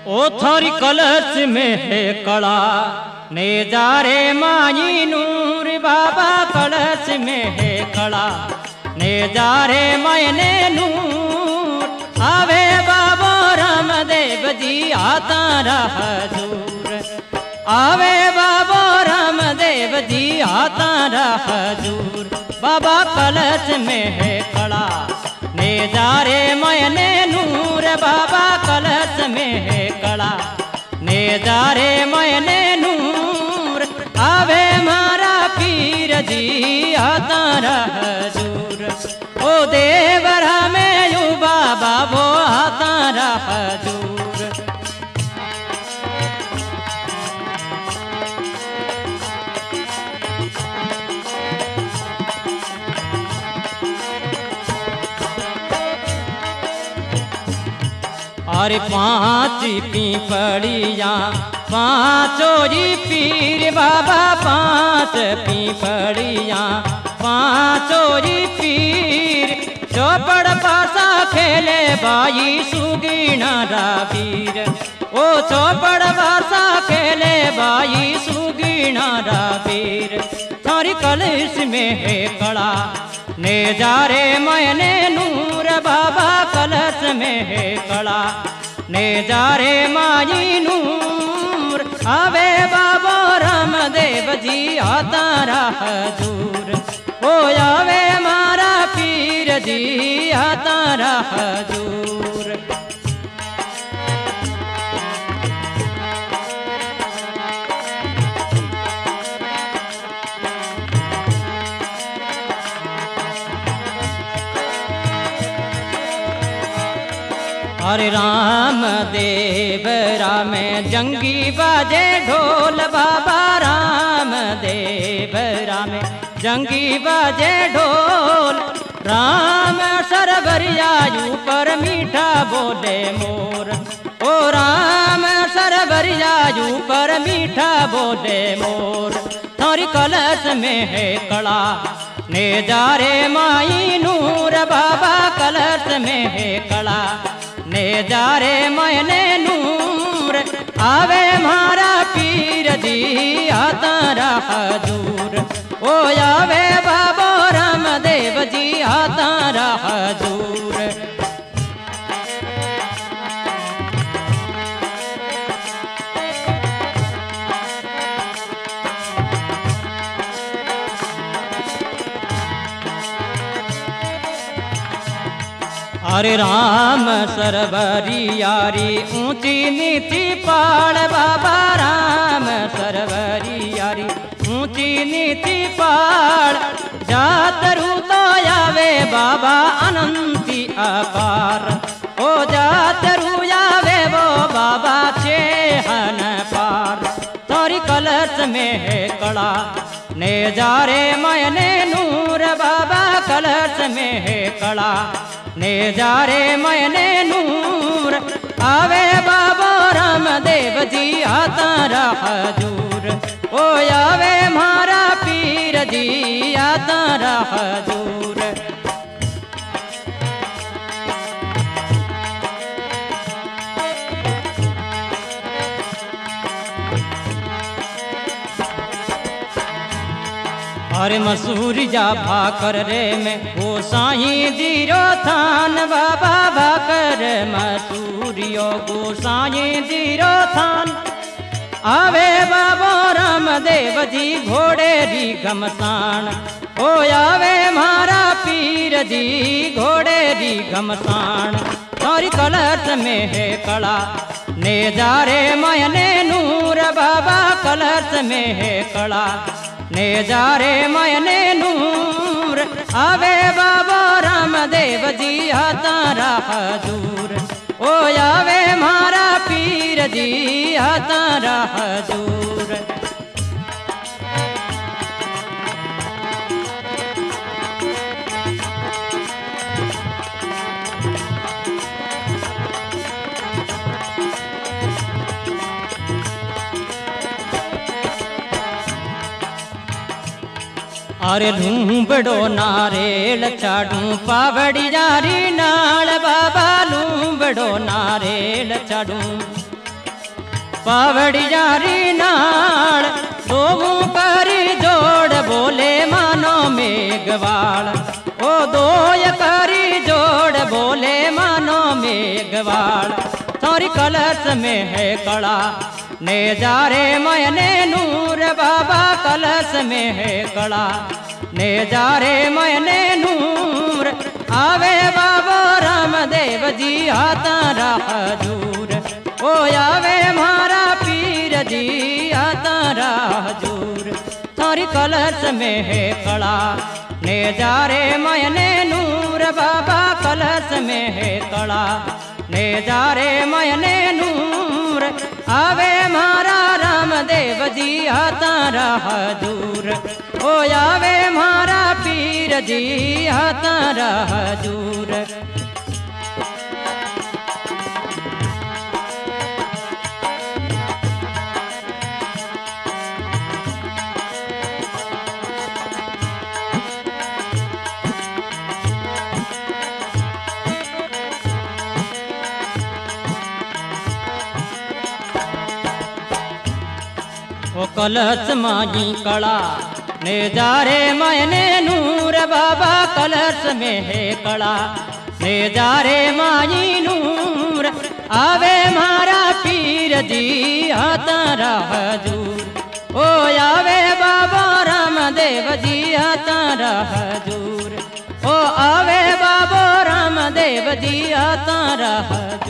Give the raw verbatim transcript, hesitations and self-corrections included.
ओ थारी कलश में है कला ने जा रे माई नूर बाबा कलश में है कला ने जा रे मैंने नूर आवे बाबा रामदेव जी आता रहा हजूर आवे बाबा रामदेव जी आता रहा हजूर बाबा कलश में है कला ने जा रे मैंने नूर बाबा कलश में है कला ने जा रे मैंने नूर आवे मारा पीर जी आता रहा हजूर ओ देवरा में यू बाबा वो आता रहा हजूर। अरे पांच पीपड़िया पांचों जी पीर बाबा पांच पीपड़िया पांचों जी पीर चौपड़ पासा खेले बाई सुगीना रावीर ओ चौपड़ पासा खेले बाई सुगीना रावीर थारी कलश में है कला ने जा रे मैंने नूर बाबा कलश में है कला ने जा रे माई नूर आवे बाबा रामदेव जी आता रहा हजूर ओ आवे मारा पीर जी आता रहा हजूर। अरे राम देव राम जंगी बाजे ढोल बाबा राम देव राम जंगी बाजे ढोल राम सरबरियायु पर मीठा बोले मोर ओ राम सरबरियायु पर मीठा बोले मोर थारी कलश में है कला ने जा रे माई नूर बाबा कलश में है कला ने जा रे मैंने नूर आवे मारा पीर जी आता रहा हजूर ओ आवे बाबा रामदेव जी आता रहा हजूर। अरे राम सरवरी यारी ऊंची नीची पाड़ बाबा राम सरवरी यारी ऊंची नीची पाड़ जातरू तो आवे बाबा अनंती अपार ओ जातरू आवे वो बाबा चेहन पार थारी कलश में है कला ने जा रे मैंने नूर बाबा कलश में है कला ने जा रे मैंने नूर आवे बाबा रामदेव जी आता रहा हजूर ओ आवे मारा पीर जी आता रहा हजूर। अरे मसूरी जा भाकर रे में ओ साईं जीरो थान बाबा भाकर मसूरियो गो साईं जीरो थान आवे बाबा रामदेव जी घोड़े री घमसान ओ आवे मारा पीर जी घोड़े री घमसान थारी कलश में है कला ने जा रे मैंने नूर बाबा कलश में है कला ने जा रे मैंने नूर आवे बाबा रामदेव जी आता रहा हजूर ओ आवे मारा पीर जी आता रहा हजूर। अरे लूंबड़ो नारेल चाड़ू पावड़ी जारी नाल बाबा लूंबड़ो नारेल चाड़ू पावड़िया री नाल दोवू करी जोड़ बोले मानो मेघवाल। ओ दोय करी जोड़ बोले मानो मेघवाल। थारी कलश में है कड़ा नेजारे मयने नूर बाबा कलश में है कड़ा नेजारे मयने नूर। आवे बाबा रामदेव जी आता हजूर। ओ आवे मारा पीर जी आता हजूर। थारी कलश में है कड़ा नेजारे मयने नूर बाबा कलश में है कड़ा नेजारे मयने नूर। आवे मारा रामदेव जी आता हजूर। ओ आवे मारा पीर जी आता हजूर। ओ कलश माही कड़ा नेजारे मयने नूर बाबा कलश में है कड़ा नेजारे माही नूर। आवे मारा पीर जी आता हजूर। ओ आवे बाबा रामदेव जी आता हजूर। ओ आवे बाबा रामदेव जी आता हजूर।